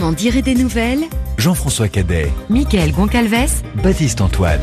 m'en direz des nouvelles. Jean-François Cadet, Mickaël Goncalves, Baptiste Antoine.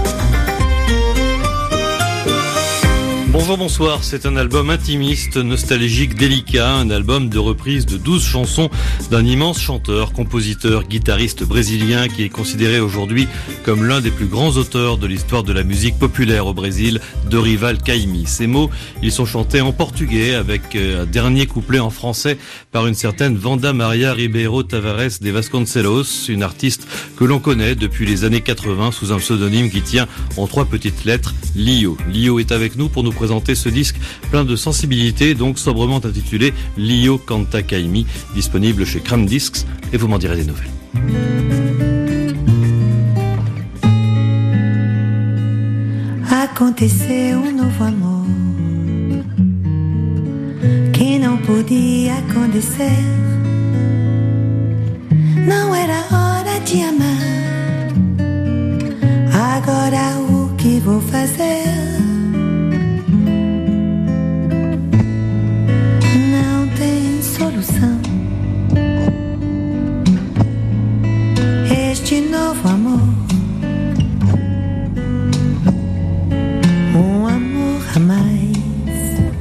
Bonjour, bonsoir, c'est un album intimiste, nostalgique, délicat, un album de reprise de 12 chansons d'un immense chanteur, compositeur, guitariste brésilien qui est considéré aujourd'hui comme l'un des plus grands auteurs de l'histoire de la musique populaire au Brésil, Dorival Caymmi. Ces mots, ils sont chantés en portugais avec un dernier couplet en français par une certaine Wanda Maria Ribeiro Tavares de Vasconcelos, une artiste que l'on connaît depuis les années 80 sous un pseudonyme qui tient en 3 petites lettres, Lio. Lio est avec nous pour nous présenter ce disque plein de sensibilité, donc sobrement intitulé Lio Canta Caymmi, disponible chez Cram Discs, et vous m'en direz des nouvelles. Aconteceu novo amor que não podia acontecer. Não era hora de amar. Agora o que vou fazer? Este novo amor, amor a mais,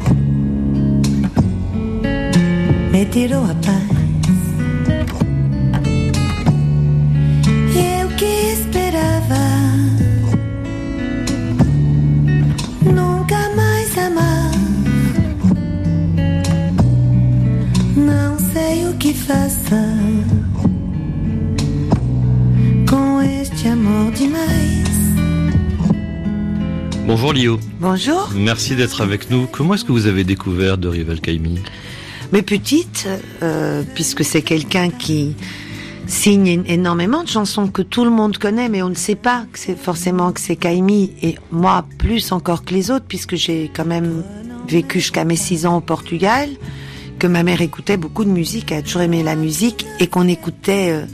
me tirou a paz. E eu que esperava nunca mais amar. Não sei o que faça com este amor demais. Bonjour Lio. Bonjour. Merci d'être avec nous. Comment est-ce que vous avez découvert Dorival Caymmi? Mais petite, puisque c'est quelqu'un qui signe énormément de chansons que tout le monde connaît, mais on ne sait pas que c'est forcément que c'est Caymmi, et moi plus encore que les autres, puisque j'ai quand même vécu jusqu'à mes 6 ans au Portugal, que ma mère écoutait beaucoup de musique, elle a toujours aimé la musique, et qu'on écoutait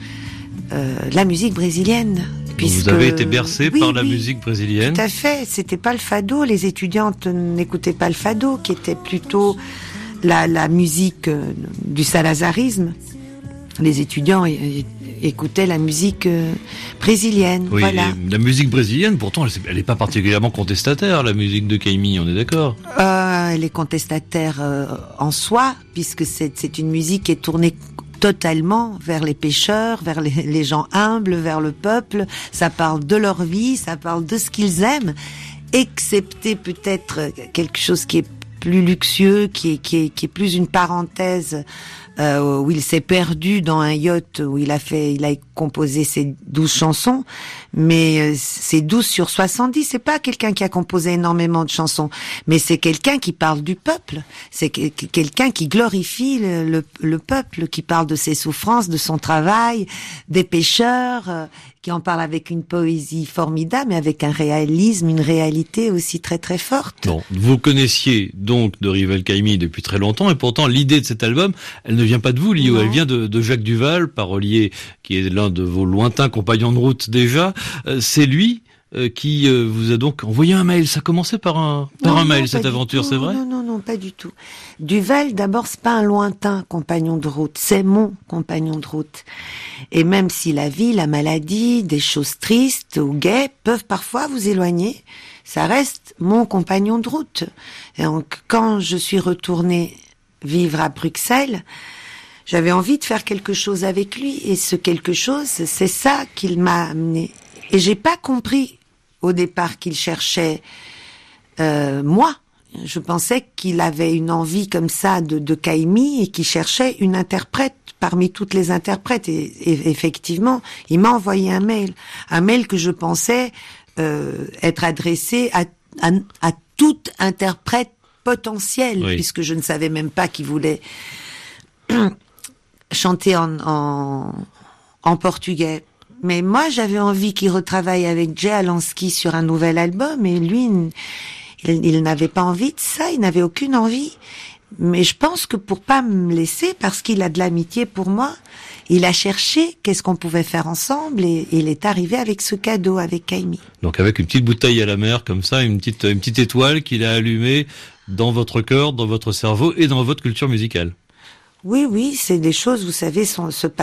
la musique brésilienne. Puisque, vous avez été bercé par la musique brésilienne. Tout à fait, c'était pas le fado, les étudiantes n'écoutaient pas le fado, qui était plutôt la musique du salazarisme. Les étudiants écoutaient la musique brésilienne. Oui, voilà. La musique brésilienne, pourtant, elle n'est pas particulièrement contestataire, la musique de Caymmi, on est d'accord? Elle est contestataire en soi, puisque c'est une musique qui est tournée totalement vers les pêcheurs, vers les gens humbles, vers le peuple. Ça parle de leur vie, ça parle de ce qu'ils aiment, excepté peut-être quelque chose qui est plus luxueux, qui est plus une parenthèse, où il s'est perdu dans un yacht où il a composé ses 12 chansons, mais c'est 12 sur 70, c'est pas quelqu'un qui a composé énormément de chansons, mais c'est quelqu'un qui parle du peuple, c'est quelqu'un qui glorifie le peuple, qui parle de ses souffrances, de son travail, des pêcheurs, qui en parle avec une poésie formidable, mais avec un réalisme, une réalité aussi très très forte. Bon, vous connaissiez donc Dorival Caymmi depuis très longtemps, et pourtant l'idée de cet album, elle ne vient pas de vous, Lio, elle vient de Jacques Duvall, parolier qui est l'un de vos lointains compagnons de route déjà. C'est lui qui vous a donc envoyé un mail. Ça commençait par un mail, cette aventure, c'est vrai? Non, pas du tout. Duvall, d'abord, c'est pas un lointain compagnon de route, c'est mon compagnon de route. Et même si la vie, la maladie, des choses tristes ou gaies peuvent parfois vous éloigner, ça reste mon compagnon de route. Et donc, quand je suis retournée vivre à Bruxelles, j'avais envie de faire quelque chose avec lui, et ce quelque chose, c'est ça qu'il m'a amené. Et j'ai pas compris au départ qu'il cherchait moi. Je pensais qu'il avait une envie comme ça de Caymmi, et qu'il cherchait une interprète parmi toutes les interprètes. Et effectivement, il m'a envoyé un mail que je pensais être adressé à toute interprète potentielle, oui, puisque je ne savais même pas qu'il voulait chanter en portugais. Mais moi, j'avais envie qu'il retravaille avec Jay Alansky sur un nouvel album, et lui, il n'avait pas envie de ça, il n'avait aucune envie. Mais je pense que pour pas me laisser, parce qu'il a de l'amitié pour moi, il a cherché qu'est-ce qu'on pouvait faire ensemble, et il est arrivé avec ce cadeau, avec Caymmi. Donc avec une petite bouteille à la mer, comme ça, une petite étoile qu'il a allumée dans votre cœur, dans votre cerveau et dans votre culture musicale. Oui, c'est des choses, vous savez, se passent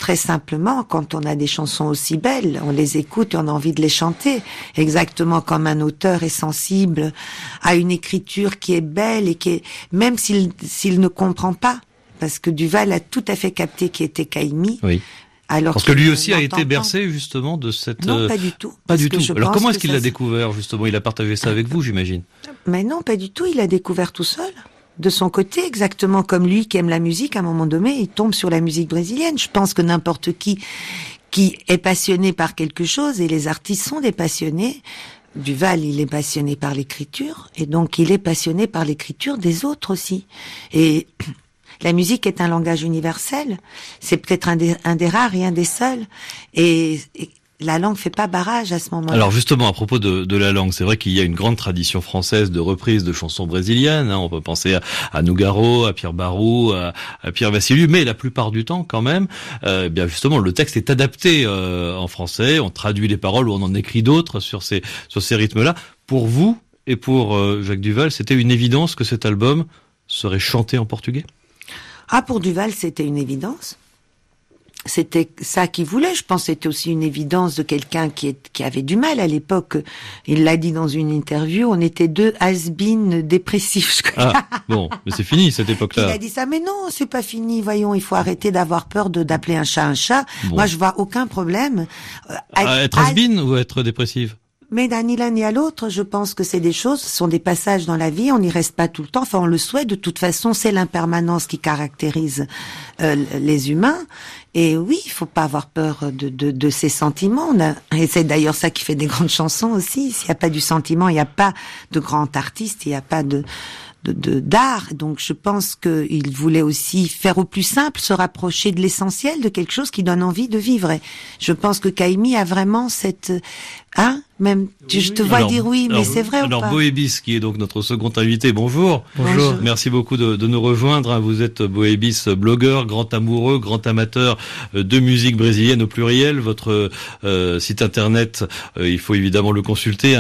très simplement, quand on a des chansons aussi belles, on les écoute et on a envie de les chanter. Exactement comme un auteur est sensible à une écriture qui est belle et qui est, même s'il ne comprend pas, parce que Duval a tout à fait capté qui était Caïmi. Oui. Alors parce que lui aussi a été bercé justement de cette... Non, pas du tout. Pas du tout. Alors comment est-ce qu'il l'a découvert justement? Il a partagé ça avec vous, j'imagine. Mais non, pas du tout. Il l'a découvert tout seul. De son côté, exactement comme lui qui aime la musique, à un moment donné, il tombe sur la musique brésilienne. Je pense que n'importe qui est passionné par quelque chose, et les artistes sont des passionnés. Duval, il est passionné par l'écriture, et donc il est passionné par l'écriture des autres aussi. Et la musique est un langage universel. C'est peut-être un des rares et un des seuls. Et la langue fait pas barrage à ce moment-là. Alors justement, à propos de la langue, c'est vrai qu'il y a une grande tradition française de reprise de chansons brésiliennes. On peut penser à Nougaro, à Pierre Barou, à Pierre Vassiliou, mais la plupart du temps, quand même, bien justement, le texte est adapté en français. On traduit les paroles ou on en écrit d'autres sur ces rythmes-là. Pour vous et pour Jacques Duval, c'était une évidence que cet album serait chanté en portugais? Ah, pour Duval, c'était une évidence. C'était ça qu'il voulait. Je pense que c'était aussi une évidence de quelqu'un qui avait du mal à l'époque. Il l'a dit dans une interview, on était deux has-been dépressifs. Ah, bon, mais c'est fini cette époque-là. Il a dit ça, mais non, c'est pas fini. Voyons, il faut arrêter d'avoir peur d'appeler un chat un chat. Bon. Moi, je vois aucun problème. Être has-been ou être dépressive? Mais ni l'un ni à l'autre, je pense que c'est des choses, ce sont des passages dans la vie, on n'y reste pas tout le temps, enfin on le souhaite, de toute façon c'est l'impermanence qui caractérise les humains, et oui, il faut pas avoir peur de ces sentiments, et c'est d'ailleurs ça qui fait des grandes chansons aussi, s'il n'y a pas du sentiment, il n'y a pas de grand artiste, il n'y a pas d'art, donc je pense qu'il voulait aussi faire au plus simple, se rapprocher de l'essentiel, de quelque chose qui donne envie de vivre, et je pense que Caïmi a vraiment cette... Même, je te vois dire oui, mais c'est vrai ou pas? Alors, Boébis, qui est donc notre second invité, bonjour. Bonjour. Merci beaucoup de nous rejoindre. Vous êtes Boébis, blogueur, grand amoureux, grand amateur de musique brésilienne au pluriel. Votre site internet, il faut évidemment le consulter,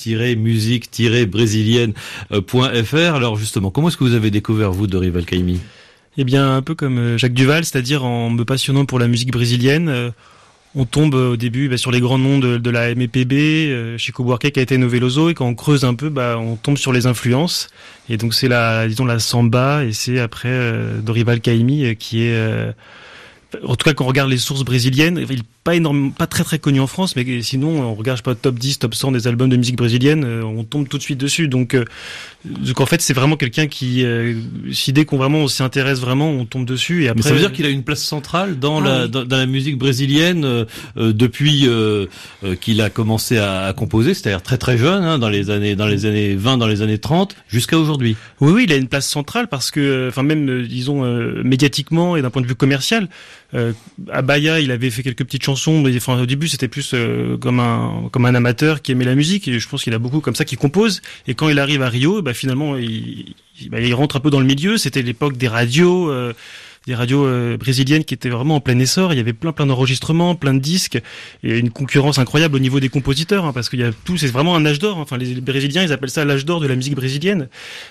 la-musique-brésilienne.fr. Alors justement, comment est-ce que vous avez découvert, vous, Dorival Caymmi? Eh bien, un peu comme Jacques Duvall, c'est-à-dire en me passionnant pour la musique brésilienne. On tombe au début sur les grands noms de la MPB, Chico Buarque, Caetano Veloso, et quand on creuse un peu, on tombe sur les influences. Et donc c'est la samba, et c'est après Dorival Caymmi qui est... en tout cas, quand on regarde les sources brésiliennes, il pas très très connu en France, mais sinon on regarde top 10, top 100 des albums de musique brésilienne, on tombe tout de suite dessus. Donc en fait, c'est vraiment quelqu'un qui, si dès on s'y intéresse vraiment, on tombe dessus. Et après, mais ça veut dire qu'il a une place centrale dans la musique brésilienne depuis qu'il a commencé à composer, c'est-à-dire très très jeune, dans les années 20, dans les années 30, jusqu'à aujourd'hui. Oui, il a une place centrale parce que, même disons médiatiquement et d'un point de vue commercial. À Bahia, il avait fait quelques petites chansons, mais au début c'était plus comme un amateur qui aimait la musique, et je pense qu'il a beaucoup comme ça qui compose. Et quand il arrive à Rio, finalement il rentre un peu dans le milieu. C'était l'époque des radios brésiliennes qui étaient vraiment en plein essor. Il y avait plein d'enregistrements, plein de disques, et une concurrence incroyable au niveau des compositeurs, parce qu'il y a tout, c'est vraiment un âge d'or. Enfin, les Brésiliens, ils appellent ça l'âge d'or de la musique brésilienne.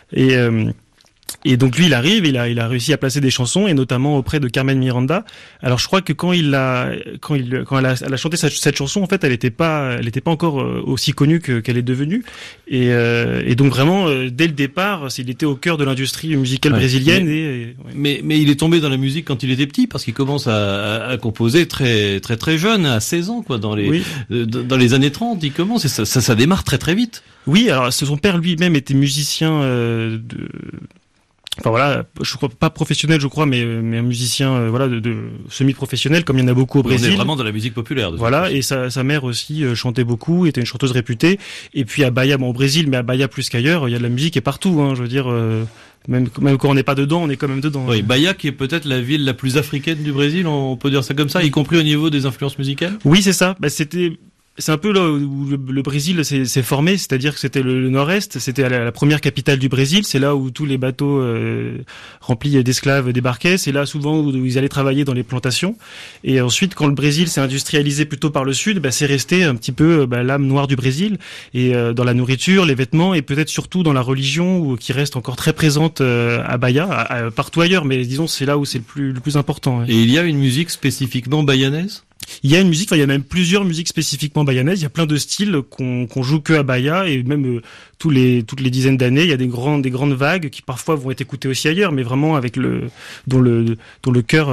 Et donc lui, il arrive, il a réussi à placer des chansons, et notamment auprès de Carmen Miranda. Alors je crois que quand elle a chanté cette chanson, en fait, elle était pas encore aussi connue qu'elle est devenue. Et donc vraiment, dès le départ, il était au cœur de l'industrie musicale brésilienne. Mais il est tombé dans la musique quand il était petit, parce qu'il commence à composer très très très jeune, à 16 ans, dans les années 30, il commence, et ça démarre très très vite. Oui, alors son père lui-même était musicien je crois pas professionnel, mais un musicien de semi-professionnel, comme il y en a beaucoup au Brésil. On est vraiment dans la musique populaire. Et sa mère aussi chantait beaucoup, était une chanteuse réputée. Et puis à Bahia, au Brésil, mais à Bahia plus qu'ailleurs, il y a de la musique et partout. Je veux dire, même quand on n'est pas dedans, on est quand même dedans. Oui, Bahia qui est peut-être la ville la plus africaine du Brésil, on peut dire ça comme ça, y compris au niveau des influences musicales. Oui, c'est ça. C'était C'est un peu là où le Brésil s'est formé, c'est-à-dire que c'était le nord-est, c'était la première capitale du Brésil, c'est là où tous les bateaux remplis d'esclaves débarquaient, c'est là souvent où ils allaient travailler dans les plantations. Et ensuite, quand le Brésil s'est industrialisé plutôt par le sud, c'est resté un petit peu l'âme noire du Brésil, et dans la nourriture, les vêtements, et peut-être surtout dans la religion, qui reste encore très présente à Bahia, partout ailleurs, mais disons c'est là où c'est le plus important. Et il y a une musique spécifiquement bayanaise ? Il y a une musique, il y a même plusieurs musiques spécifiquement bayanaises. Il y a plein de styles qu'on joue que à Bahia, et même toutes les dizaines d'années, il y a des grandes vagues qui parfois vont être écoutées aussi ailleurs, mais vraiment avec dont le cœur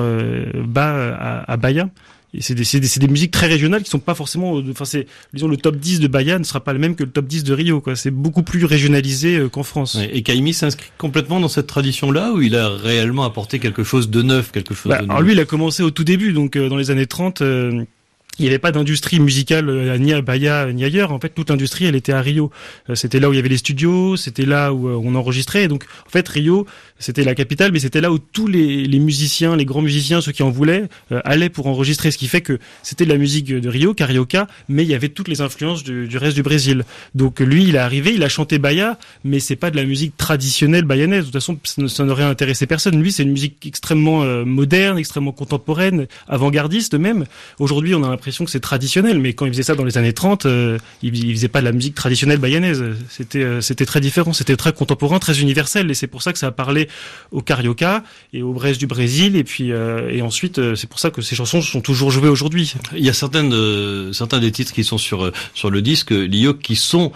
bat à Bahia. Et c'est des musiques très régionales qui sont pas forcément, disons, le top 10 de Bahia ne sera pas le même que le top 10 de Rio, quoi. C'est beaucoup plus régionalisé qu'en France. Ouais, et Caïmi s'inscrit complètement dans cette tradition-là, où il a réellement apporté quelque chose de neuf, Alors lui, il a commencé au tout début, donc dans les années 30, il n'y avait pas d'industrie musicale ni à Bahia ni ailleurs. En fait, toute l'industrie, elle était à Rio. C'était là où il y avait les studios, c'était là où on enregistrait. Et donc, en fait, Rio, c'était la capitale, mais c'était là où tous les musiciens, les grands musiciens, ceux qui en voulaient, allaient pour enregistrer. Ce qui fait que c'était de la musique de Rio, carioca, mais il y avait toutes les influences du reste du Brésil. Donc lui, il est arrivé, il a chanté Bahia, mais c'est pas de la musique traditionnelle bayanaise. De toute façon, ça n'aurait intéressé personne. Lui, c'est une musique extrêmement moderne, extrêmement contemporaine, avant-gardiste même. Aujourd'hui, on a l'impression que c'est traditionnel, mais quand il faisait ça dans les années 30, il faisait pas de la musique traditionnelle bayanaise. C'était très différent, c'était très contemporain, très universel, et c'est pour ça que ça a parlé au carioca et au Brest du Brésil, et puis et ensuite c'est pour ça que ces chansons sont toujours jouées aujourd'hui. Il y a certains des titres qui sont sur le disque Lio qui sont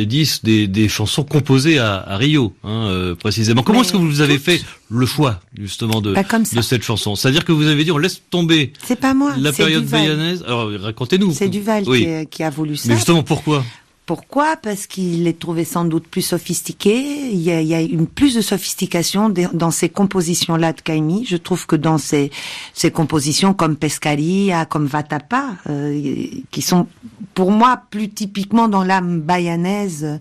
des chansons composées à Rio, précisément. Comment est-ce que vous avez fait le choix justement de cette chanson? C'est-à-dire que vous avez dit on laisse tomber. C'est pas moi, la période bayanaise. Alors racontez-nous. C'est Duval qui a voulu ça. Mais justement pourquoi? Pourquoi? Parce qu'il les trouvait sans doute plus sophistiqués. Il y a une plus de sophistication dans ces compositions-là de Caïmi. Je trouve que dans ces compositions comme Pescaria, comme Vatapa, qui sont pour moi plus typiquement dans l'âme bayanaise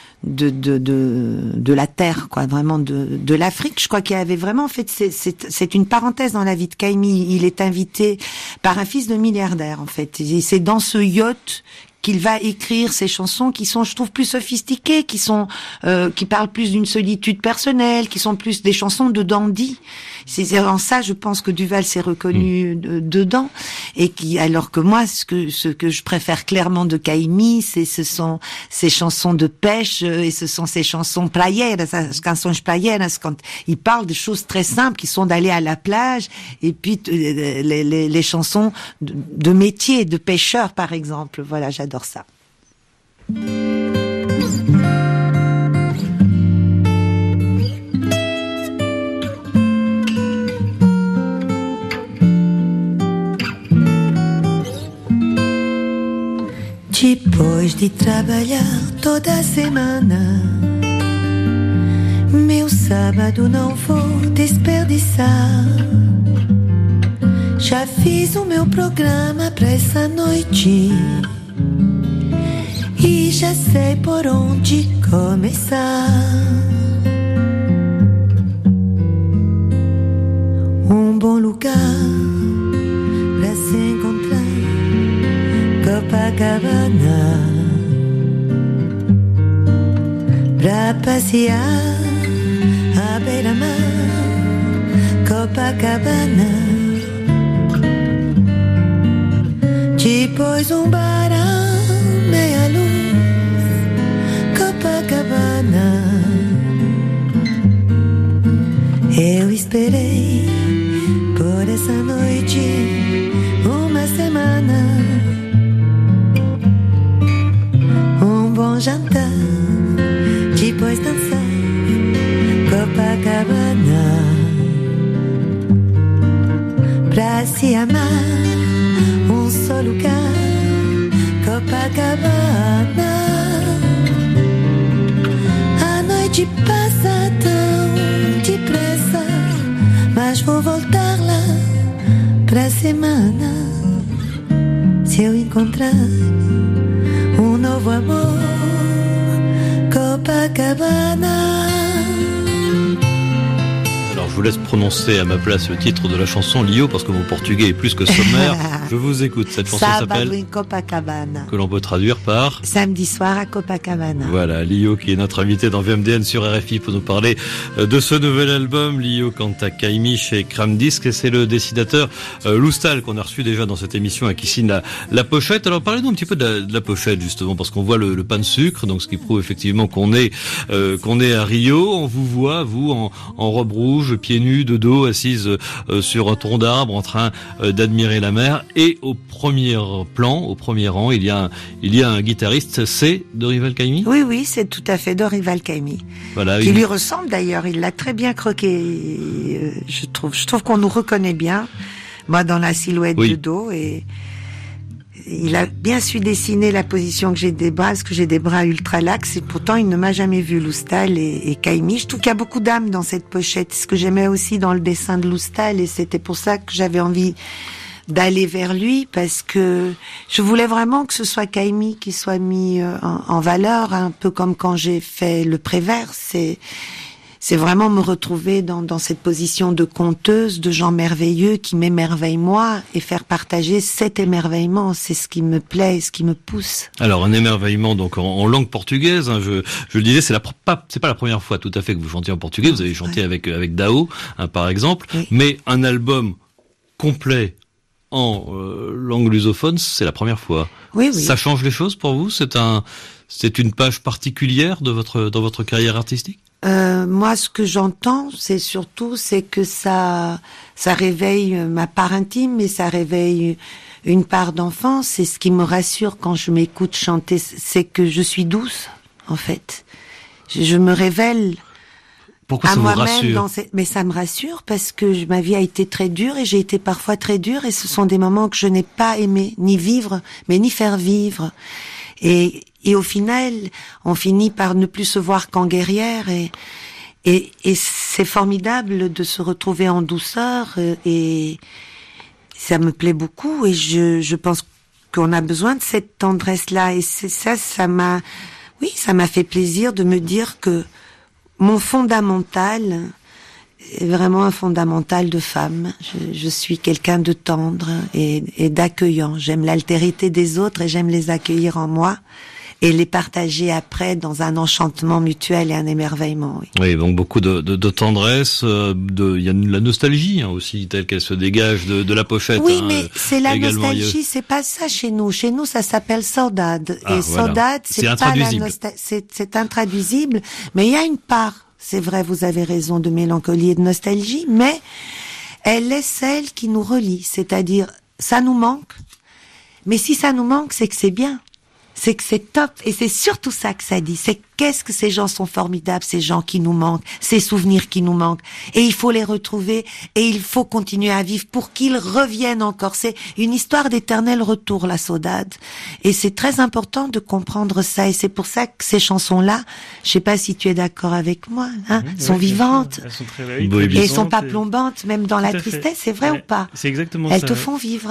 de la terre, quoi, vraiment de l'Afrique. Je crois qu'il y avait vraiment, en fait, c'est une parenthèse dans la vie de Caïmi. Il est invité par un fils de milliardaire, en fait. Et c'est dans ce yacht qu'il va écrire ces chansons qui sont, je trouve, plus sophistiquées, qui parlent plus d'une solitude personnelle, qui sont plus des chansons de dandy. C'est en ça, je pense que Duval s'est reconnu dedans, et alors que moi, ce que je préfère clairement de Caïmi, ce sont ces chansons de pêche, et ce sont ces chansons playeras, as canções playeras, quand il parle de choses très simples qui sont d'aller à la plage, et puis les chansons de métier, de pêcheurs, par exemple. Voilà, j'adore ça. Depois de trabalhar toda a semana, meu sábado não vou desperdiçar. Já fiz o meu programa pra essa noite e já sei por onde começar. Bom lugar pra se encontrar, Copacabana, pra passear à beira-mar, Copacabana. Depois bar à meia luz, Copacabana. Eu esperei por essa noite uma semana, bom jantar, depois dançar, Copacabana, pra se amar, só lugar, Copacabana. A noite passa tão depressa, mas vou voltar lá pra semana, se eu encontrar novo amor, Copacabana. Alors je vous laisse prononcer à ma place le titre de la chanson Lio, parce que mon portugais est plus que sommaire. Je vous écoute. Cette chanson s'appelle Sábado em Copacabana. Que l'on peut traduire par Samedi soir à Copacabana. Voilà, Lio qui est notre invité dans VMDN sur RFI pour nous parler de ce nouvel album, Lio Canta Caimi chez Cram Disc, et c'est le dessinateur Loustal qu'on a reçu déjà dans cette émission à qui signe la pochette. Alors parlez-nous un petit peu de la pochette justement, parce qu'on voit le pain de sucre, donc ce qui prouve effectivement qu'on est à Rio. On vous voit, vous, en robe rouge, pieds nus, de dos, assise sur un tronc d'arbre en train d'admirer la mer, et au premier plan, au premier rang, il y a un guitariste, c'est Dorival Caimi. Oui, c'est tout à fait Dorival Caimi. Voilà, qui lui ressemble d'ailleurs, il l'a très bien croqué, je trouve qu'on nous reconnaît bien, moi dans la silhouette de dos, et il a bien su dessiner la position que j'ai des bras, parce que j'ai des bras ultra laxes, et pourtant il ne m'a jamais vu, Loustal et Caimi. Je trouve qu'il y a beaucoup d'âme dans cette pochette, ce que j'aimais aussi dans le dessin de Loustal, et c'était pour ça que j'avais envie d'aller vers lui, parce que je voulais vraiment que ce soit Caimi qui soit mis en valeur, un peu comme quand j'ai fait le Prévert. C'est vraiment me retrouver dans cette position de conteuse, de gens merveilleux qui m'émerveillent moi, et faire partager cet émerveillement. C'est ce qui me plaît et ce qui me pousse. Alors un émerveillement donc en langue portugaise, hein, je le disais, c'est pas la première fois tout à fait que vous chantiez en portugais. Vous avez chanté avec Dao, hein, par exemple, mais un album complet en langue lusophone, c'est la première fois. Oui. Ça change les choses pour vous? C'est une page particulière dans votre carrière artistique? Moi, ce que j'entends, c'est que ça réveille ma part intime, et ça réveille une part d'enfance. Et ce qui me rassure quand je m'écoute chanter, c'est que je suis douce, en fait. Je me révèle. Pourquoi ça vous rassure? Mais ça me rassure parce que ma vie a été très dure, et j'ai été parfois très dure, et ce sont des moments que je n'ai pas aimé ni vivre, mais ni faire vivre. Et au final, on finit par ne plus se voir qu'en guerrière, et c'est formidable de se retrouver en douceur, et ça me plaît beaucoup, et je pense qu'on a besoin de cette tendresse-là, et ça m'a fait plaisir de me dire que mon fondamental est vraiment un fondamental de femme. Je suis quelqu'un de tendre et d'accueillant. J'aime l'altérité des autres, et j'aime les accueillir en moi et les partager après dans un enchantement mutuel et un émerveillement. Oui, donc beaucoup de tendresse, il y a la nostalgie aussi telle qu'elle se dégage de la pochette. Oui, mais c'est la nostalgie, c'est pas ça chez nous. Chez nous, ça s'appelle saudade. Et saudade, c'est pas la nostalgie, c'est intraduisible, mais il y a une part, c'est vrai, vous avez raison, de mélancolie et de nostalgie, mais elle est celle qui nous relie, c'est-à-dire, ça nous manque, mais si ça nous manque, c'est que c'est bien. C'est que c'est top, et c'est surtout ça que ça dit. C'est qu'est-ce que ces gens sont formidables, ces gens qui nous manquent, ces souvenirs qui nous manquent. Et il faut les retrouver, et il faut continuer à vivre pour qu'ils reviennent encore. C'est une histoire d'éternel retour, la saudade. Et c'est très important de comprendre ça, et c'est pour ça que ces chansons-là, je sais pas si tu es d'accord avec moi, hein, sont vivantes. Elles sont très et elles sont pas plombantes, même dans la tristesse, c'est vrai ou pas? C'est exactement elles ça. Elles te font vivre.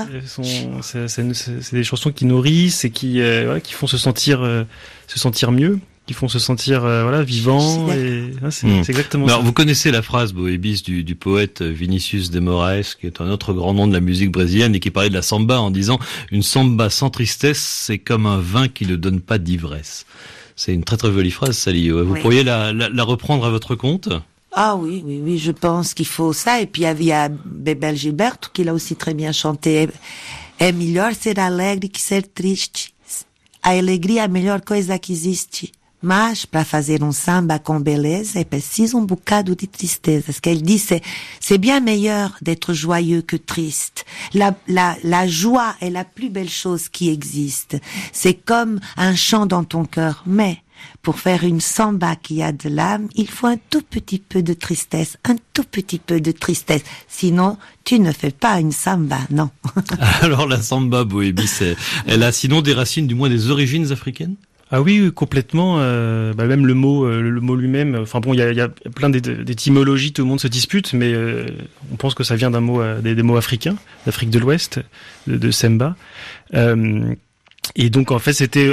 C'est des chansons qui nourrissent et qui font se sentir mieux, qui font se sentir vivant, et c'est exactement ça. Alors vous connaissez la phrase Boébis du poète Vinicius de Moraes, qui est un autre grand nom de la musique brésilienne, et qui parlait de la samba en disant: une samba sans tristesse, c'est comme un vin qui ne donne pas d'ivresse. C'est une très très jolie phrase, Sally. Vous pourriez la reprendre à votre compte? Ah oui, je pense qu'il faut ça. Et puis il y a Bebel Gilberto qui l'a aussi très bien chanté. É melhor ser alegre que ser triste. A alegria é a melhor coisa que existe. Mas, para fazer samba com beleza, é preciso bocado de tristeza. Ce qu'elle dit, c'est bien meilleur d'être joyeux que triste. La joie est la plus belle chose qui existe. C'est comme un chant dans ton cœur. Mais, pour faire une samba qui a de l'âme, il faut un tout petit peu de tristesse. Un tout petit peu de tristesse. Sinon, tu ne fais pas une samba, non. Alors, la samba, Boébis, elle a sinon des racines, du moins des origines africaines? Ah oui, complètement. Même le mot lui-même. Enfin bon, il y a plein d'étymologies, tout le monde se dispute, mais on pense que ça vient d'un mot, des mots africains, d'Afrique de l'Ouest, de Semba. Et donc en fait, c'était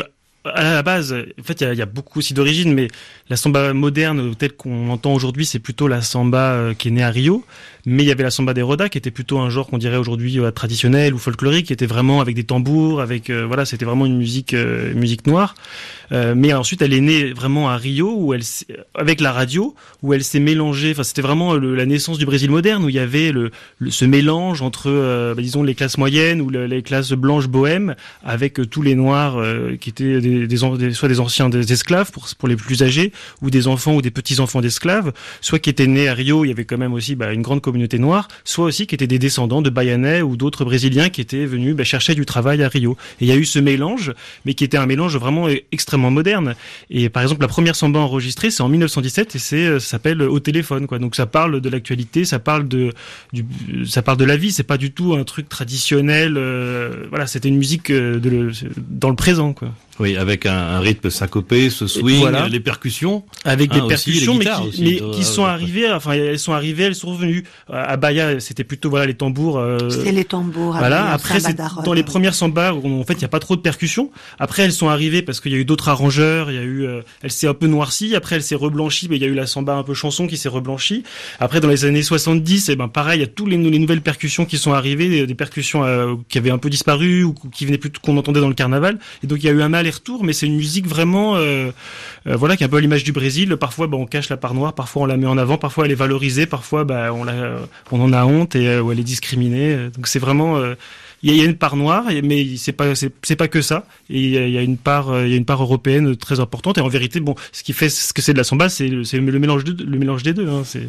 à la base, en fait, il y a beaucoup aussi d'origines, mais la samba moderne, telle qu'on l'entend aujourd'hui, c'est plutôt la samba qui est née à Rio. Mais il y avait la samba des Roda, qui était plutôt un genre qu'on dirait aujourd'hui traditionnel ou folklorique, qui était vraiment avec des tambours, avec voilà, c'était vraiment une musique noire. Mais ensuite, elle est née vraiment à Rio, où avec la radio, où elle s'est mélangée. Enfin, c'était vraiment la naissance du Brésil moderne, où il y avait ce mélange entre, disons, les classes moyennes ou les classes blanches bohèmes, avec tous les noirs qui étaient soit des anciens des esclaves pour les plus âgés, ou des enfants ou des petits enfants d'esclaves, soit qui étaient nés à Rio, il y avait quand même aussi une grande communauté noire, soit aussi qui étaient des descendants de Baianais ou d'autres Brésiliens qui étaient venus chercher du travail à Rio. Et il y a eu ce mélange, mais qui était un mélange vraiment extrêmement moderne. Et par exemple, la première samba enregistrée, c'est en 1917 et ça s'appelle Au téléphone, quoi. Donc ça parle de l'actualité, ça parle de la vie. C'est pas du tout un truc traditionnel. Voilà, c'était une musique dans le présent, quoi. Oui, avec un rythme syncopé, ce swing, voilà. Les percussions. Avec des percussions, aussi, mais qui sont arrivées, elles sont revenues. À Bahia, c'était plutôt, les tambours. C'était les tambours. Voilà. Après, dans les premières sambas, en fait, il n'y a pas trop de percussions. Après, elles sont arrivées parce qu'il y a eu d'autres arrangeurs, elle s'est un peu noircie. Après, elle s'est reblanchie, mais il y a eu la samba un peu chanson qui s'est reblanchie. Après, dans les années 70, pareil, il y a tous les nouvelles percussions qui sont arrivées, des percussions qui avaient un peu disparu ou qui venaient plutôt qu'on entendait dans le carnaval. Et donc, il y a eu un aller-retour, mais c'est une musique vraiment, qui est un peu à l'image du Brésil. Parfois, on cache la part noire, parfois on la met en avant, parfois elle est valorisée, parfois, on en a honte ou elle est discriminée. Donc c'est vraiment, il y a une part noire, mais c'est pas que ça. Et il y a une part européenne très importante. Et en vérité, ce qui fait ce que c'est de la samba, c'est le mélange des deux. Hein, c'est.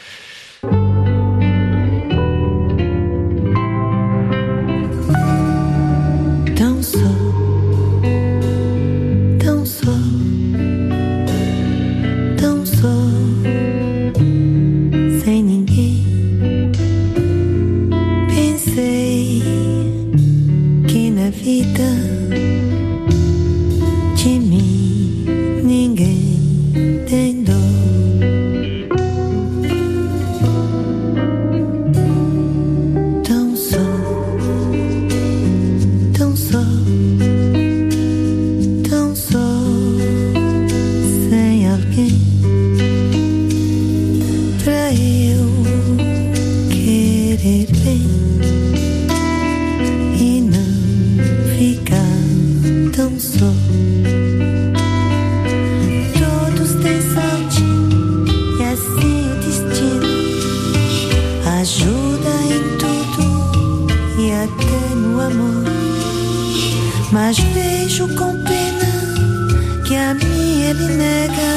Mas vejo com pena que a mim ele nega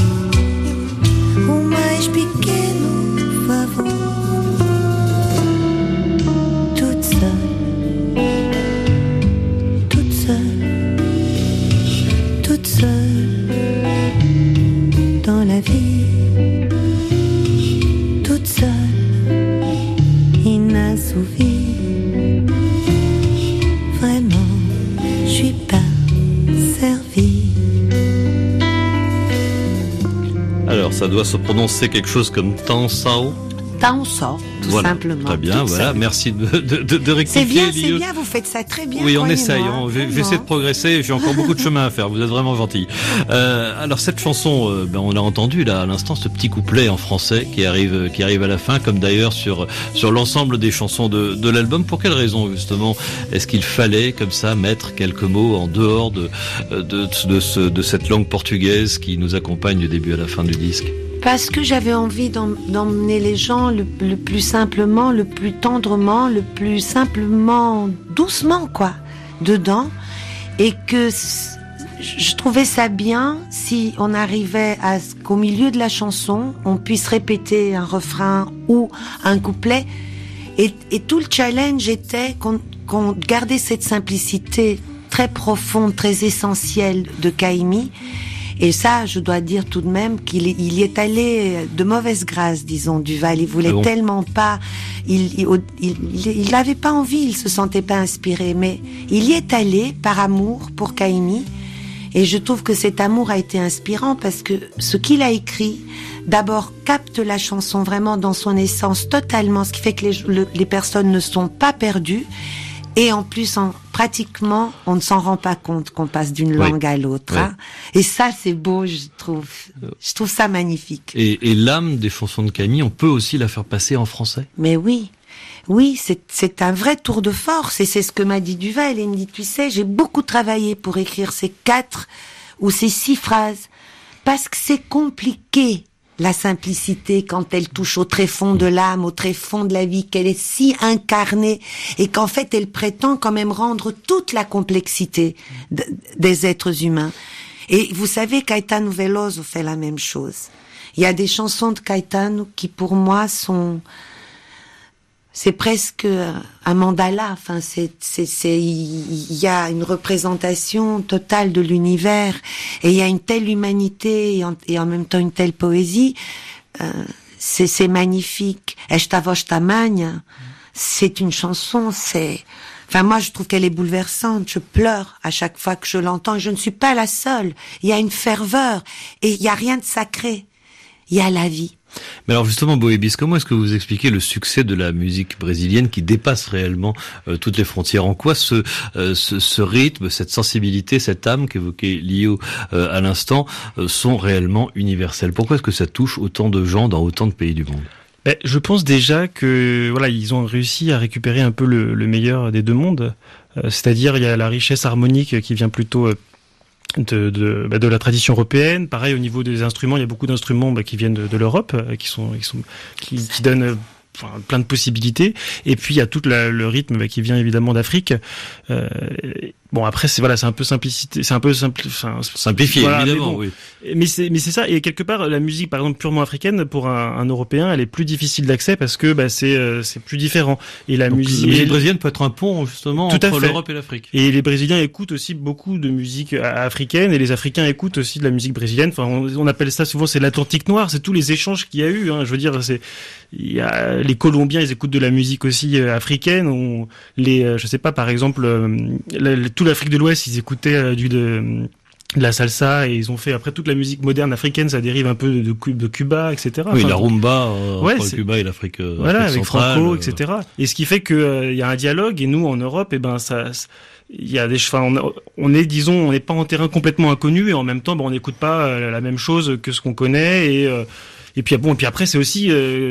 o mais pequeno favor. Toute seule dans la vie, toute seule, inassouvie. Alors, ça doit se prononcer quelque chose comme Tansao. Tansao, tout simplement. Très bien, voilà. Merci de rectifier. C'est bien, vous faites ça très bien. Oui, on essaye. J'essaie de progresser. J'ai encore beaucoup de chemin à faire. Vous êtes vraiment gentil. Alors, cette chanson, on l'a entendu là à l'instant, ce petit couplet en français qui arrive à la fin, comme d'ailleurs sur l'ensemble des chansons de l'album. Pour quelle raison justement est-ce qu'il fallait comme ça mettre quelques mots en dehors de cette langue portugaise qui nous accompagne du début à la fin du disque? Parce que j'avais envie d'emmener les gens le plus simplement, le plus tendrement, le plus simplement, doucement, dedans. Et que je trouvais ça bien si on arrivait à ce qu'au milieu de la chanson, on puisse répéter un refrain ou un couplet. Et tout le challenge était qu'on gardait cette simplicité très profonde, très essentielle de Caïmi. Et ça, je dois dire tout de même qu'il y est allé de mauvaise grâce, disons, Duval. Il voulait tellement pas, il n'avait pas envie, il se sentait pas inspiré, mais il y est allé par amour pour Caïmi. Et je trouve que cet amour a été inspirant parce que ce qu'il a écrit, d'abord, capte la chanson vraiment dans son essence totalement, ce qui fait que les personnes ne sont pas perdues. Et en plus, pratiquement, on ne s'en rend pas compte qu'on passe d'une langue à l'autre. Ouais. Hein. Et ça, c'est beau, je trouve. Je trouve ça magnifique. Et l'âme des chansons de Camille, on peut aussi la faire passer en français. Mais oui. Oui, c'est un vrai tour de force. Et c'est ce que m'a dit Duval. Il me dit, tu sais, j'ai beaucoup travaillé pour écrire ces 4 ou ces 6 phrases. Parce que c'est compliqué. La simplicité, quand elle touche au tréfonds de l'âme, au tréfonds de la vie, qu'elle est si incarnée et qu'en fait elle prétend quand même rendre toute la complexité des êtres humains. Et vous savez, Caetano Veloso fait la même chose. Il y a des chansons de Caetano qui pour moi c'est presque un mandala. Enfin, il y a une représentation totale de l'univers et il y a une telle humanité et en même temps une telle poésie. C'est magnifique. Esta voz tamanha, c'est une chanson, enfin, moi, je trouve qu'elle est bouleversante. Je pleure à chaque fois que je l'entends. Je ne suis pas la seule. Il y a une ferveur et il y a rien de sacré. Il y a la vie. Mais alors justement, Boébis, comment est-ce que vous expliquez le succès de la musique brésilienne qui dépasse réellement toutes les frontières? En quoi ce rythme, cette sensibilité, cette âme qu'évoquait Lio à l'instant sont réellement universelles? Pourquoi est-ce que ça touche autant de gens dans autant de pays du monde? Je pense déjà que voilà, ils ont réussi à récupérer un peu le meilleur des deux mondes. C'est-à-dire, il y a la richesse harmonique qui vient plutôt de la tradition européenne. Pareil, au niveau des instruments, il y a beaucoup d'instruments qui viennent de l'Europe, qui donnent plein de possibilités. Et puis il y a tout le rythme qui vient évidemment d'Afrique. Bon, après c'est un peu simplifié, voilà, évidemment. Bon, oui. Mais c'est ça. Et quelque part, la musique, par exemple, purement africaine, pour un Européen, elle est plus difficile d'accès parce que c'est plus différent. Et la musique brésilienne peut être un pont justement entre l'Europe et l'Afrique. Et les Brésiliens écoutent aussi beaucoup de musique africaine et les Africains écoutent aussi de la musique brésilienne. Enfin, on appelle ça souvent c'est l'Atlantique noir. C'est tous les échanges qu'il y a eu. Hein. Je veux dire, il y a les Colombiens, ils écoutent de la musique aussi africaine. Je sais pas, par exemple, tout l'Afrique de l'Ouest, ils écoutaient de la salsa et ils ont fait après toute la musique moderne africaine, ça dérive un peu de Cuba, etc. Oui, la rumba entre le Cuba et l'Afrique voilà, Afrique avec centrale, Franco, etc. Et ce qui fait que il y a un dialogue et nous en Europe, il y a on n'est pas en terrain complètement inconnu et en même temps, on n'écoute pas la même chose que ce qu'on connaît et puis après c'est aussi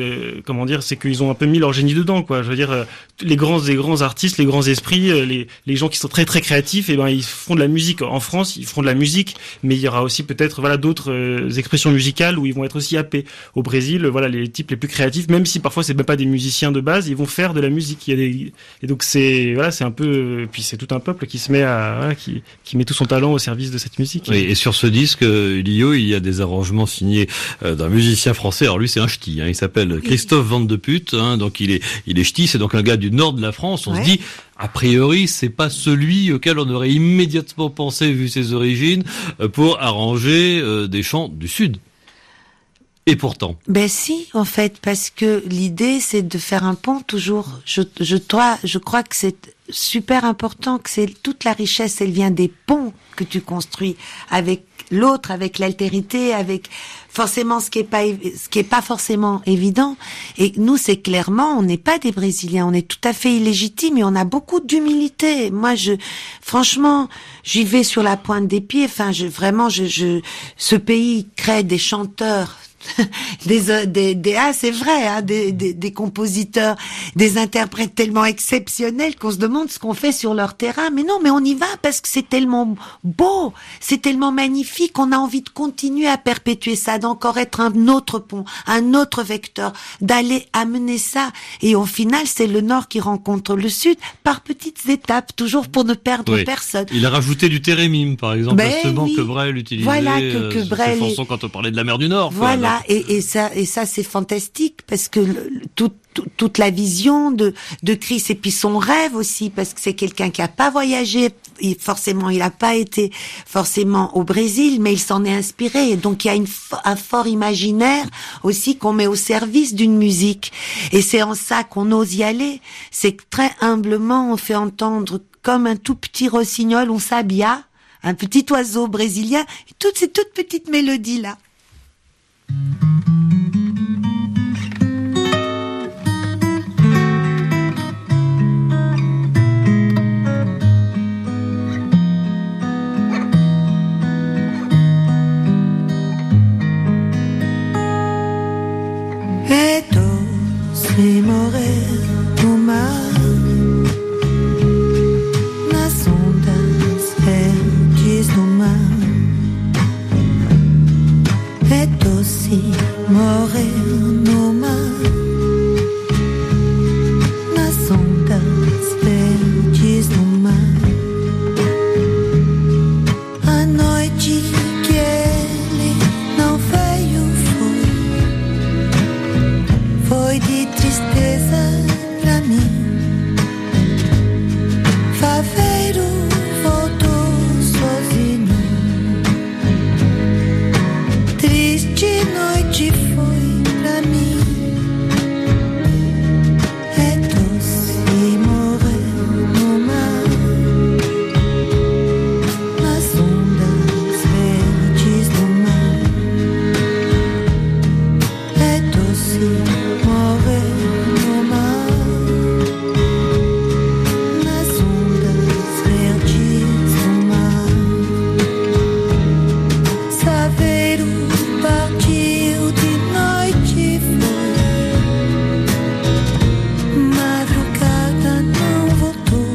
c'est qu'ils ont un peu mis leur génie dedans, quoi. Je veux dire, les grands artistes, les grands esprits, les gens qui sont très très créatifs, ils font de la musique en France, ils feront de la musique, mais il y aura aussi peut-être d'autres expressions musicales où ils vont être aussi happés. Au Brésil, les types les plus créatifs, même si parfois c'est même pas des musiciens de base, ils vont faire de la musique. Et donc c'est un peu, puis c'est tout un peuple qui se met qui met tout son talent au service de cette musique. Oui, et sur ce disque, Lio, il y a des arrangements signés d'un musicien français. Alors lui, c'est un ch'ti, il s'appelle Christophe Van de Put, donc il est ch'ti, c'est donc un gars du nord de la France. On se dit, a priori, c'est pas celui auquel on aurait immédiatement pensé, vu ses origines, pour arranger des chants du sud. Et pourtant. Si, en fait, parce que l'idée, c'est de faire un pont toujours. Je crois que c'est super important, que c'est toute la richesse, elle vient des ponts que tu construis avec l'autre, avec l'altérité, avec forcément ce qui est pas forcément évident. Et nous, c'est clairement, on n'est pas des Brésiliens, on est tout à fait illégitimes et on a beaucoup d'humilité. Moi, franchement, j'y vais sur la pointe des pieds. Enfin, ce pays crée des chanteurs. C'est vrai, des compositeurs, des interprètes tellement exceptionnels qu'on se demande ce qu'on fait sur leur terrain. Mais non, mais on y va parce que c'est tellement beau, c'est tellement magnifique, on a envie de continuer à perpétuer ça, d'encore être un autre pont, un autre vecteur, d'aller amener ça. Et au final, c'est le Nord qui rencontre le Sud par petites étapes, toujours pour ne perdre personne. Il a rajouté du térémime, par exemple, justement, que Brel utilisait. Voilà, que Brel. Ses chansons quand on parlait de la mer du Nord. Voilà. Et ça c'est fantastique parce que toute la vision de Chris et puis son rêve aussi, parce que c'est quelqu'un qui a pas voyagé, forcément il a pas été forcément au Brésil, mais il s'en est inspiré. Et donc il y a un fort imaginaire aussi qu'on met au service d'une musique. Et c'est en ça qu'on ose y aller. C'est que très humblement on fait entendre comme un tout petit rossignol, on sabia, un petit oiseau brésilien, toutes ces toutes petites mélodies là. se morrer no mar, nas ondas verdes do mar. É doce morrer no mar, nas ondas verdes do mar. A noite que ele não veio foi de tristeza pra mim. Faveiro voltou sozinho. Triste noite foi pra mim. É doce morrer no mar, nas ondas verdes do mar. É doce morrer no mar, nas ondas verdes do mar. Saveiro partiu de noite foi, madrugada não voltou.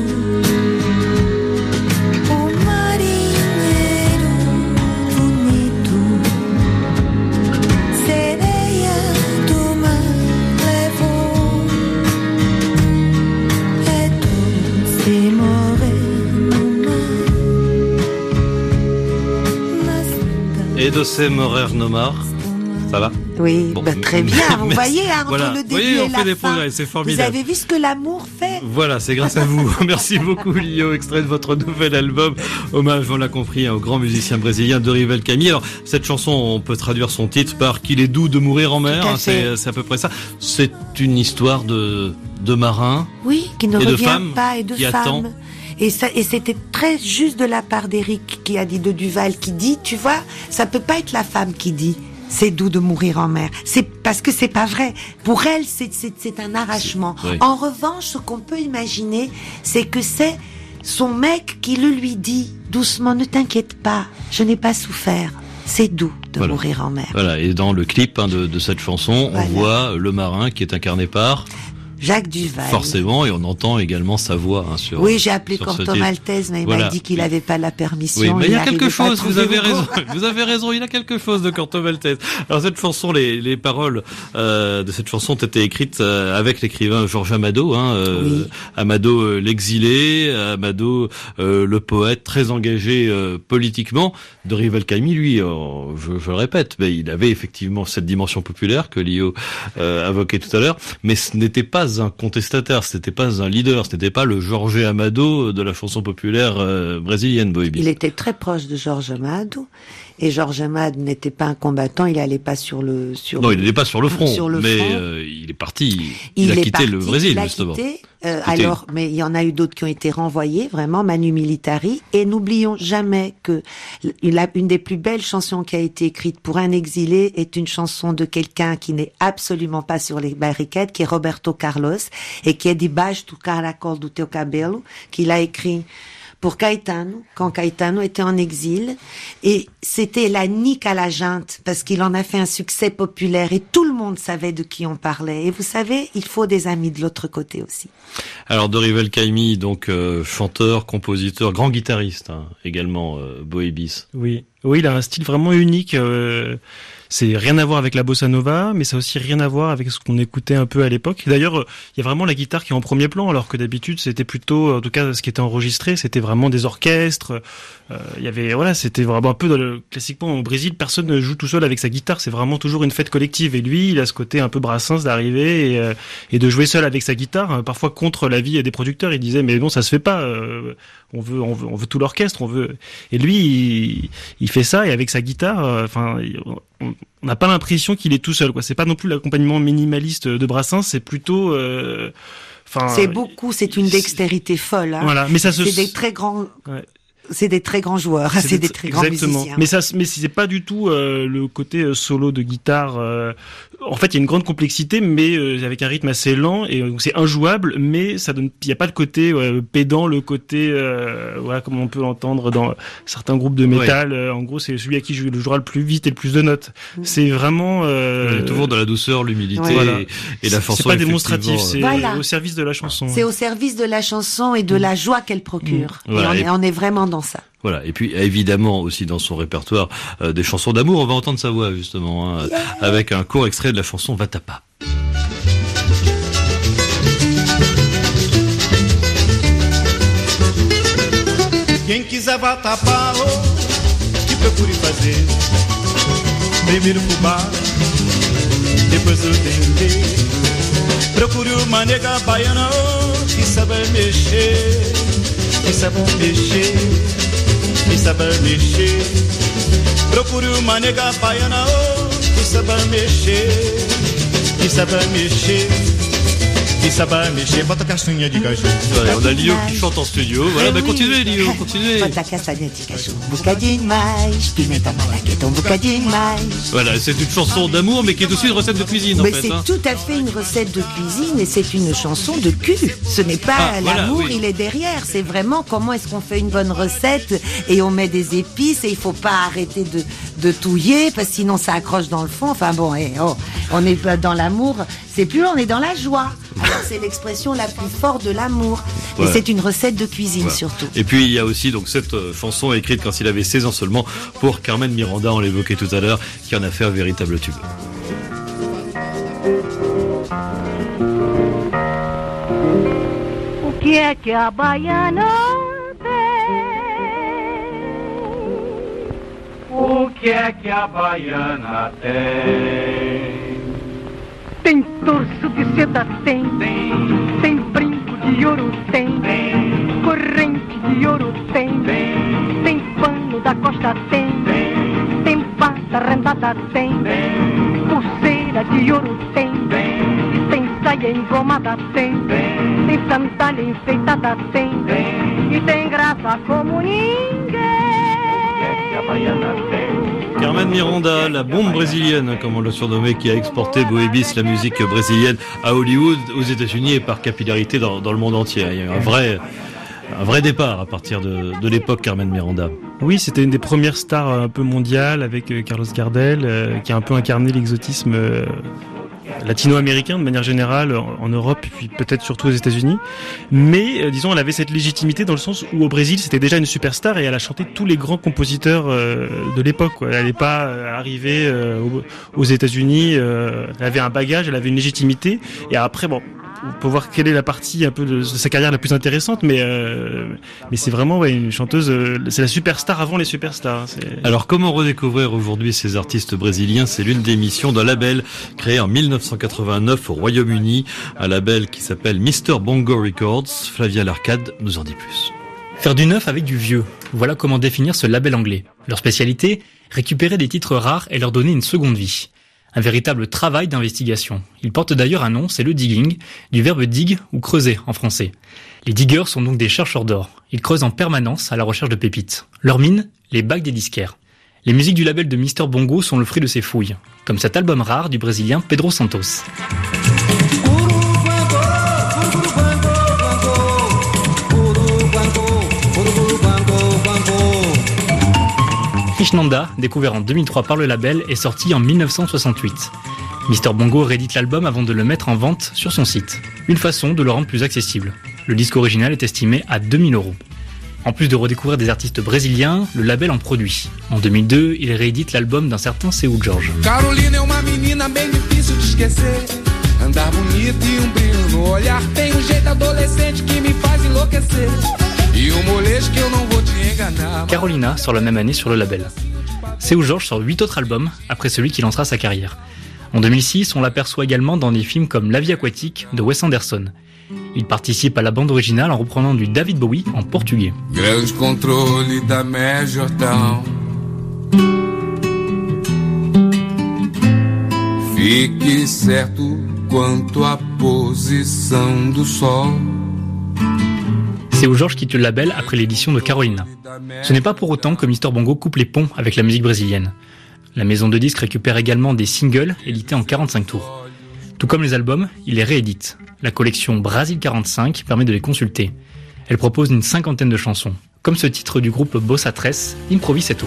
O marinheiro bonito, sereia do mar levou. É doce morrer no mar, nas ondas. Et de ces Morer Nomar, ça va? Oui, Bon. très bien. Vous voyez, entre Voilà. le début Oui, et on la fait des fin, progrès, c'est vous formidable. avez vu ce que l'amour fait. Voilà, c'est grâce à vous. Merci beaucoup, Lio. Extrait de votre nouvel album. Hommage, on l'a compris, au grand musicien brésilien Dorival Caymmi. Alors, cette chanson, on peut traduire son titre par qu'il est doux de mourir en mer. Tout à fait. C'est à peu près ça. C'est une histoire de marins. Oui, qui ne Et de revient femmes pas, et de qui femmes. attend. Et c'était très juste de la part d'Éric qui a dit de Duval, qui dit, tu vois, ça peut pas être la femme qui dit. C'est doux de mourir en mer. C'est parce que c'est pas vrai. Pour elle, c'est un arrachement. Oui. En revanche, ce qu'on peut imaginer, c'est que c'est son mec qui le lui dit doucement, ne t'inquiète pas, je n'ai pas souffert. C'est doux de Voilà. mourir en mer. Voilà. Et dans le clip de cette chanson, Voilà. on voit le marin qui est incarné par, Jacques Duval. forcément, et on entend également sa voix, sur. Oui, j'ai appelé sur ce Corto titre. Maltese, mais il Voilà. m'a dit qu'il n'avait pas la permission. Oui, mais il y a n'arrivait quelque pas à chose, vous trouver avez Hugo. raison, vous avez raison, il y a quelque chose de Corto Maltese. Alors cette chanson, les paroles de cette chanson ont été écrites avec l'écrivain Georges Amado, Oui. Amado l'exilé, Amado le poète très engagé politiquement. Dorival Caymmi, lui, je le répète, mais il avait effectivement cette dimension populaire que Lio invoquait tout à l'heure, mais ce n'était pas un contestataire, ce n'était pas un leader, ce n'était pas le Jorge Amado de la chanson populaire brésilienne, Boébis. Il était très proche de Georges Amado, et Georges Amado n'était pas un combattant, il n'allait pas sur le... Non, il n'était pas sur le front, sur le mais front. Il est parti, il a est quitté parti, le Brésil, il a justement. quitté, alors, mais il y en a eu d'autres qui ont été renvoyés, vraiment, Manu Militari, et n'oublions jamais que une des plus belles chansons qui a été écrite pour un exilé est une chanson de quelqu'un qui n'est absolument pas sur les barricades, qui est Roberto Carlos, et qui est Debaixo do caracol do teu cabelo, qu'il a écrit pour Caetano, quand Caetano était en exil, et c'était la nique à la junte, parce qu'il en a fait un succès populaire, et tout le monde savait de qui on parlait. Et vous savez, il faut des amis de l'autre côté aussi. Alors Dorival Caymmi, donc chanteur, compositeur, grand guitariste également, Boébis. Oui, il a un style vraiment unique. C'est rien à voir avec la bossa nova, mais ça a aussi rien à voir avec ce qu'on écoutait un peu à l'époque. D'ailleurs, il y a vraiment la guitare qui est en premier plan, alors que d'habitude c'était plutôt, en tout cas, ce qui était enregistré, c'était vraiment des orchestres. Il y avait, voilà, c'était vraiment un peu classiquement au Brésil, personne ne joue tout seul avec sa guitare. C'est vraiment toujours une fête collective. Et lui, il a ce côté un peu Brassens d'arriver et de jouer seul avec sa guitare, parfois contre l'avis des producteurs. Il disait mais bon, ça se fait pas. On veut tout l'orchestre, on veut. Et lui, il fait ça et avec sa guitare, on n'a pas l'impression qu'il est tout seul, quoi. C'est pas non plus l'accompagnement minimaliste de Brassens, c'est plutôt. C'est une dextérité folle. Hein. Voilà, mais ça se. C'est des très grands. Ouais. c'est des très grands joueurs, c'est des très grands musiciens. Mais c'est pas du tout le côté solo de guitare. En fait, il y a une grande complexité, mais avec un rythme assez lent, et donc c'est injouable, mais ça donne, il y a pas le côté pédant, le côté voilà, comme on peut l'entendre dans certains groupes de métal. En gros, c'est celui à qui jouera le plus vite et le plus de notes. C'est vraiment on est toujours dans la douceur, l'humilité et la chanson. C'est pas démonstratif, c'est voilà. au service de la chanson. C'est au service de la chanson et de la joie qu'elle procure. Voilà. Et on est vraiment dans ça. Voilà, et puis évidemment aussi dans son répertoire des chansons d'amour. On va entendre sa voix justement, avec un court extrait de la chanson Vatapa. Quem quiser vatapá, que procure fazer. Primeiro fubá, depois o dendê. Procure uma nega baiana, que sabe mexer, que sabe mexer, que sabe mexer. Procure uma nega baiana, que sabe mexer, que sabe mexer. Qui sabe mexer, bota castanha de caju. Voilà, on a Lio qui chante en studio. Voilà, continuez Lio, continuez. Bota castanha de caju, um bocadinho mais, pimenta malagueta, um bocadinho mais. Voilà, c'est une chanson d'amour, mais qui est aussi une recette de cuisine en Mais fait. c'est tout à fait une recette de cuisine et c'est une chanson de cul. Ce n'est pas l'amour, il est derrière. C'est vraiment comment est-ce qu'on fait une bonne recette et on met des épices et il faut pas arrêter de touiller parce que sinon ça accroche dans le fond. Enfin bon, on est dans l'amour. C'est plus, on est dans la joie. Alors c'est l'expression la plus forte de l'amour. Et c'est une recette de cuisine surtout. Et puis il y a aussi donc cette chanson écrite quand il avait 16 ans seulement pour Carmen Miranda, on l'évoquait tout à l'heure, qui en a fait un véritable tube. O que é que a baiana tem? O que é que a baiana tem? Tem torso de seda, tem brinco de ouro, tem corrente de ouro, tem pano da costa, tem bata rendada, tem pulseira de ouro, tem saia engomada, tem sandália enfeitada, tem e tem graça como ninguém. A baiana tem. Carmen Miranda, la bombe brésilienne, comme on l'a surnommé, qui a exporté Boébis, la musique brésilienne, à Hollywood, aux États-Unis et par capillarité dans le monde entier. Il y a eu un vrai départ à partir de l'époque Carmen Miranda. Oui, c'était une des premières stars un peu mondiales avec Carlos Gardel, qui a un peu incarné l'exotisme latino-américain de manière générale en Europe et puis peut-être surtout aux États-Unis. Mais disons, elle avait cette légitimité dans le sens où au Brésil c'était déjà une superstar et elle a chanté tous les grands compositeurs de l'époque, quoi. Elle n'est pas arrivée aux États-Unis. Elle avait un bagage, elle avait une légitimité. Et après, bon, on peut voir quelle est la partie un peu de sa carrière la plus intéressante, mais c'est vraiment une chanteuse. C'est la superstar avant les superstars. Alors comment redécouvrir aujourd'hui ces artistes brésiliens? C'est l'une des missions d'un label créé en 1989 au Royaume-Uni, un label qui s'appelle Mr Bongo Records. Flavia Larcade nous en dit plus. Faire du neuf avec du vieux, voilà comment définir ce label anglais. Leur spécialité, récupérer des titres rares et leur donner une seconde vie. Un véritable travail d'investigation. Il porte d'ailleurs un nom, c'est le digging, du verbe dig ou creuser en français. Les diggers sont donc des chercheurs d'or. Ils creusent en permanence à la recherche de pépites. Leur mine, les bagues des disquaires. Les musiques du label de Mr Bongo sont le fruit de ces fouilles, comme cet album rare du Brésilien Pedro Santos. Krishnanda, découvert en 2003 par le label, est sorti en 1968. Mr Bongo réédite l'album avant de le mettre en vente sur son site. Une façon de le rendre plus accessible. Le disque original est estimé à 2000 €. En plus de redécouvrir des artistes brésiliens, le label en produit. En 2002, il réédite l'album d'un certain Seu Jorge. Carolina é uma menina bem difícil de esquecer. Andar bonito e brilho no olhar. Tem jeito adolescente que me faz enlouquecer. Carolina sort la même année sur le label. Seu Jorge sort 8 autres albums après celui qui lancera sa carrière. En 2006, on l'aperçoit également dans des films comme La vie aquatique de Wes Anderson. Il participe à la bande originale en reprenant du David Bowie en portugais. Grande controle da Major Town. Fique certo quanto à posição do sol. Seu Jorge quitte le label après l'édition de Carolina. Ce n'est pas pour autant que Mr Bongo coupe les ponts avec la musique brésilienne. La maison de disques récupère également des singles édités en 45 tours. Tout comme les albums, il les réédite. La collection Brasil 45 permet de les consulter. Elle propose une 50aine de chansons, comme ce titre du groupe Bossa Tres, Improviseto.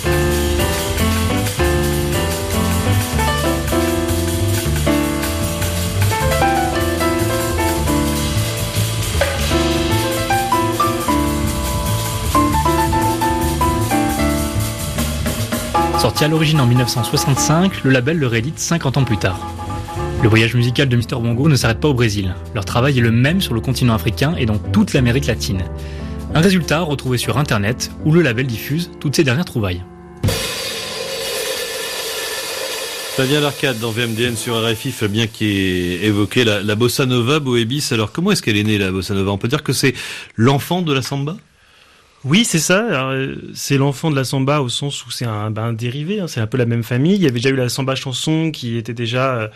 Sorti à l'origine en 1965, le label le réédite 50 ans plus tard. Le voyage musical de Mr Bongo ne s'arrête pas au Brésil. Leur travail est le même sur le continent africain et dans toute l'Amérique latine. Un résultat retrouvé sur Internet, où le label diffuse toutes ses dernières trouvailles. Fabien Larcade dans VMDN sur RFI, Fabien qui est évoqué la bossa nova, Boébis. Alors comment est-ce qu'elle est née la bossa nova ? On peut dire que c'est l'enfant de la samba ? Oui, c'est ça. Alors, c'est l'enfant de la samba au sens où c'est un dérivé. C'est un peu la même famille. Il y avait déjà eu la samba chanson qui était déjà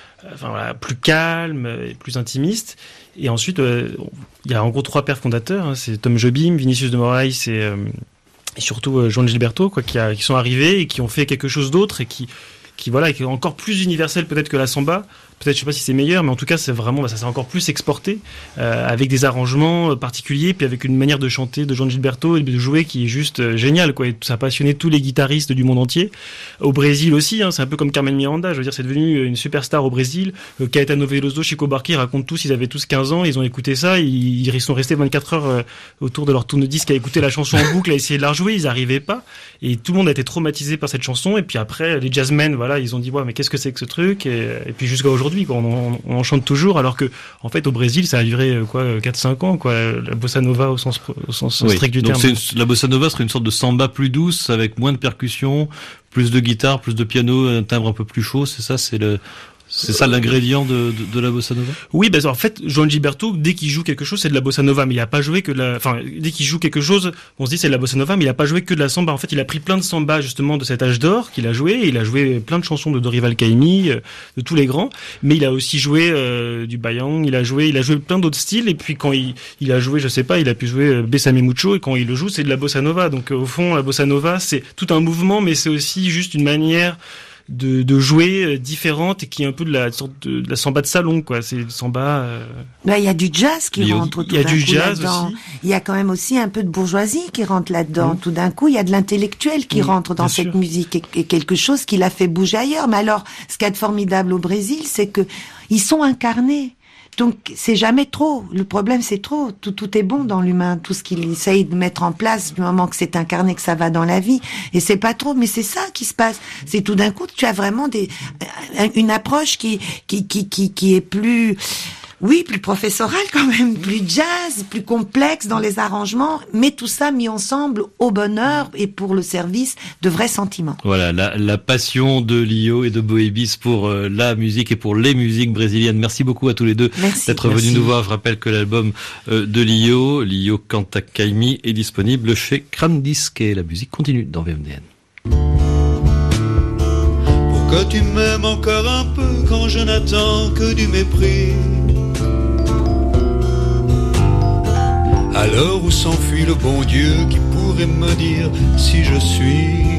plus calme et plus intimiste. Et ensuite, il y a en gros 3 pères fondateurs. C'est Tom Jobim, Vinicius de Moraes et surtout João Gilberto, qui sont arrivés et qui ont fait quelque chose d'autre et qui est encore plus universel peut-être que la samba. Peut-être, je sais pas si c'est meilleur, mais en tout cas, c'est vraiment, ça s'est encore plus exporté, avec des arrangements particuliers, puis avec une manière de chanter de João Gilberto et de jouer qui est juste génial, quoi. Et ça a passionné tous les guitaristes du monde entier. Au Brésil aussi, c'est un peu comme Carmen Miranda. Je veux dire, c'est devenu une superstar au Brésil. Caetano Veloso, Chico Buarque racontent tous, ils avaient tous 15 ans, ils ont écouté ça, ils sont restés 24 heures autour de leur tourne-disque à écouter la chanson en boucle, à essayer de la rejouer, ils arrivaient pas. Et tout le monde a été traumatisé par cette chanson. Et puis après, les jazzmen, ils ont dit, ouais, mais qu'est-ce que c'est que ce truc? Et puis jusqu'à aujourd'hui, quoi, on en chante toujours, alors que, en fait, au Brésil, ça a duré, 4-5 ans, quoi, la bossa nova au sens strict du terme. La bossa nova serait une sorte de samba plus douce, avec moins de percussions, plus de guitare, plus de piano, un timbre un peu plus chaud, c'est ça l'ingrédient de la bossa nova? Oui, en fait, João Gilberto, dès qu'il joue quelque chose, c'est de la bossa nova, mais il a pas joué que dès qu'il joue quelque chose, on se dit c'est de la bossa nova, mais il a pas joué que de la samba. En fait, il a pris plein de samba, justement, de cet âge d'or qu'il a joué, et il a joué plein de chansons de Dorival Caymmi, de tous les grands, mais il a aussi joué, du baião, il a joué plein d'autres styles, et puis quand il a joué, je sais pas, il a pu jouer Bésame Mucho, et quand il le joue, c'est de la bossa nova. Donc, au fond, la bossa nova, c'est tout un mouvement, mais c'est aussi juste une manière de jouer différente et qui est un peu de la samba de salon, quoi. C'est samba. Il y a du jazz qui rentre tout d'un coup. Il y a du jazz là-dedans. aussi. Il y a quand même aussi un peu de bourgeoisie qui rentre là-dedans. Tout d'un coup, il y a de l'intellectuel qui rentre dans cette musique et quelque chose qui l'a fait bouger ailleurs. Mais alors, ce qu'il y a de formidable au Brésil, c'est que ils sont incarnés. Donc, c'est jamais trop. Le problème, c'est trop. Tout est bon dans l'humain. Tout ce qu'il essaye de mettre en place, du moment que c'est incarné, que ça va dans la vie. Et c'est pas trop. Mais c'est ça qui se passe. C'est tout d'un coup, tu as vraiment une approche qui est plus, plus professorale quand même, plus jazz, plus complexe dans les arrangements, mais tout ça mis ensemble au bonheur et pour le service de vrais sentiments. Voilà, la passion de Lio et de Boébis pour la musique et pour les musiques brésiliennes. Merci beaucoup à tous les deux d'être venus nous voir. Je rappelle que l'album de Lio Canta Caymmi, est disponible chez Crâne Disque. La musique continue dans VMDN. Pour que tu m'aimes encore un peu quand je n'attends que du mépris. À l'heure où s'enfuit le bon Dieu qui pourrait me dire si je suis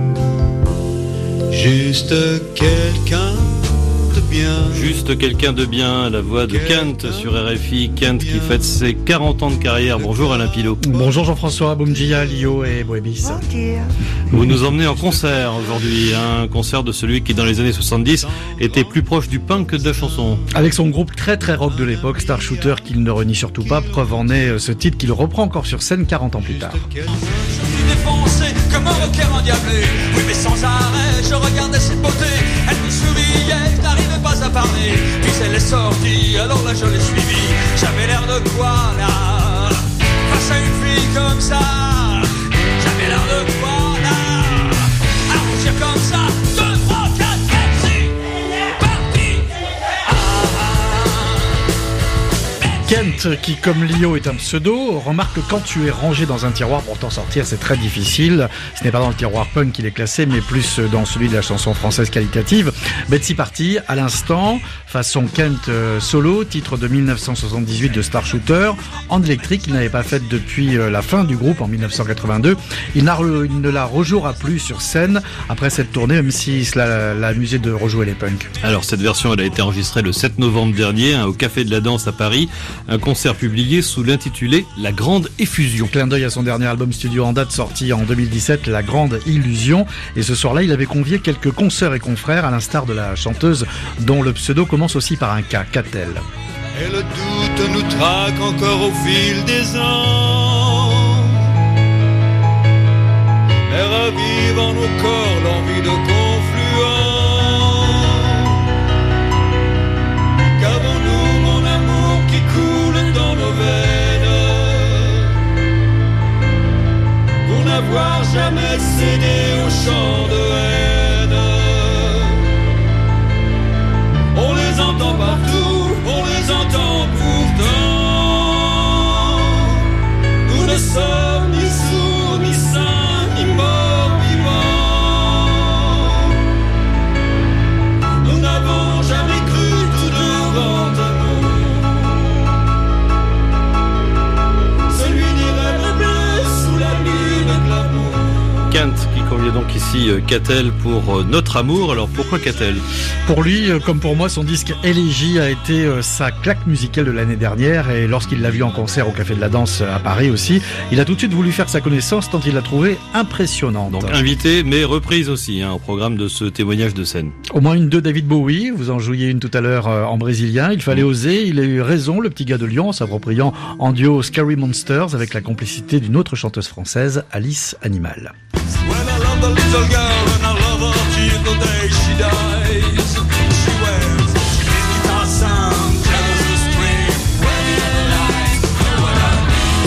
juste quelqu'un de bien. Juste quelqu'un de bien, la voix de Kent sur RFI. Kent qui fête ses 40 ans de carrière. Bonjour Alain Pilot. Bonjour Jean-François, Boumdjia, Lio et Boébis. Vous nous emmenez en concert aujourd'hui, un concert de celui qui dans les années 70 était plus proche du punk que de la chanson. Avec son groupe très très rock de l'époque, Star Shooter, qu'il ne renie surtout pas, preuve en est ce titre qu'il reprend encore sur scène 40 ans plus tard. Je suis défoncé comme un rocker endiablé. Oui mais sans arrêt, je regardais cette beauté. Elle me souriait, je n'arrivais pas à parler. Puis elle est sortie, alors là je l'ai suivie. J'avais l'air de quoi là? Face à une fille comme ça, j'avais l'air de quoi là? À rougir comme ça, 2, 3, 4, merci. Parti. Kent, qui comme Lio est un pseudo, remarque que quand tu es rangé dans un tiroir, pour t'en sortir c'est très difficile. Ce n'est pas dans le tiroir punk qu'il est classé, mais plus dans celui de la chanson française qualitative. Betsy Party, à l'instant, façon Kent solo, titre de 1978 de Star Shooter, en électrique, il n'avait pas fait depuis la fin du groupe en 1982. Il ne la rejouera plus sur scène après cette tournée, même si cela l'a amusé de rejouer les punks. Alors cette version, elle a été enregistrée le 7 novembre dernier au Café de la Danse à Paris. Un concert publié sous l'intitulé La Grande Effusion. Clin d'œil à son dernier album studio en date sorti en 2017, La Grande Illusion. Et ce soir-là, il avait convié quelques consoeurs et confrères, à l'instar de la chanteuse dont le pseudo commence aussi par un K, Catel. Et le doute nous traque encore au fil des ans. Et ravive en nos corps l'envie de confluent. Qu'avons-nous, mon amour, qui coule dans nos veines, pour n'avoir jamais cédé au chant de haine. On les entend partout, on les entend pourtant. Nous ne sommes ni sourds, ni saints, ni morts vivants. Nous n'avons jamais cru tout devant nous. Celui des rêves bleus sous la lune de l'amour. Kent qui convient donc ici Catel pour Notre Amour. Alors pourquoi Catel ? Pour lui, comme pour moi, son disque Élégie a été sa claque musicale de l'année dernière, et lorsqu'il l'a vu en concert au Café de la Danse à Paris aussi, il a tout de suite voulu faire sa connaissance tant il l'a trouvé impressionnante. Donc invité mais reprise aussi au programme de ce témoignage de scène. Au moins une de David Bowie, vous en jouiez une tout à l'heure en brésilien, il fallait oser, il a eu raison, le petit gars de Lyon, en s'appropriant en duo Scary Monsters avec la complicité d'une autre chanteuse française, Alice Animal. When I love the little girl and I love her till the day she dies. She wears guitar sound, tells the string, when you lies, know what I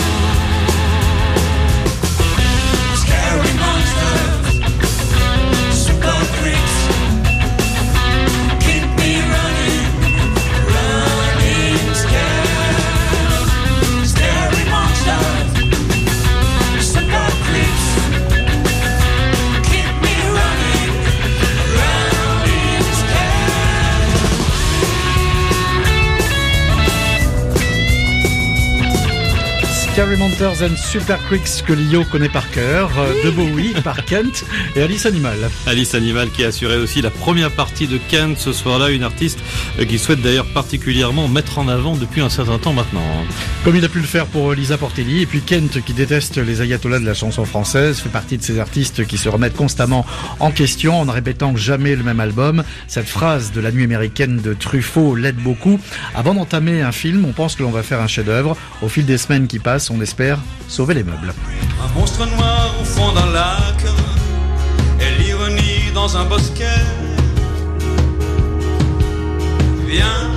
mean. Scary monsters, super freaks, keep me running, running scared. Scary monsters, super freaks. Scary Monsters and Super Creeks que Lio connaît par cœur, de Bowie par Kent et Alice Animal. Alice Animal qui a assuré aussi la première partie de Kent ce soir-là, une artiste qui souhaite d'ailleurs particulièrement mettre en avant depuis un certain temps maintenant. Comme il a pu le faire pour Lisa Portelli, et puis Kent qui déteste les ayatollahs de la chanson française, fait partie de ces artistes qui se remettent constamment en question en ne répétant jamais le même album. Cette phrase de La Nuit américaine de Truffaut l'aide beaucoup. Avant d'entamer un film, on pense que l'on va faire un chef-d'œuvre. Au fil des semaines qui passent, on espère sauver les meubles. Un monstre noir au fond d'un lac, et l'ironie dans un bosquet. Viens,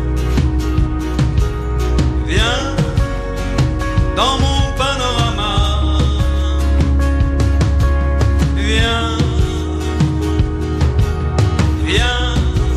viens dans mon panorama. Viens, viens,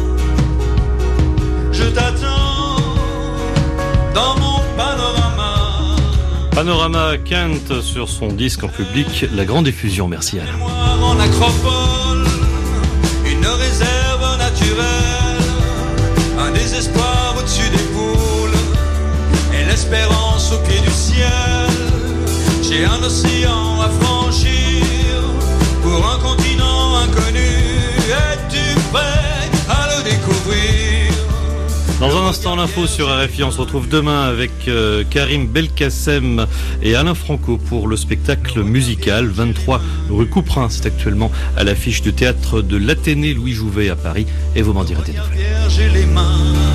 je t'attends dans mon panorama. Panorama Kent sur son disque en public, La Grande Effusion. Merci Alain. En acropole, une réserve naturelle, un désespoir au-dessus des poules, et l'espérance au pied du ciel. J'ai un océan à franchir pour un continent inconnu. Es-tu prêt à le découvrir? Dans un instant, l'info sur RFI. On se retrouve demain avec Karim Belkacem et Alain Franco pour le spectacle musical 23 rue Couperin. C'est actuellement à l'affiche du théâtre de l'Athénée Louis Jouvet à Paris. Et vous m'en direz des nouvelles. J'ai les mains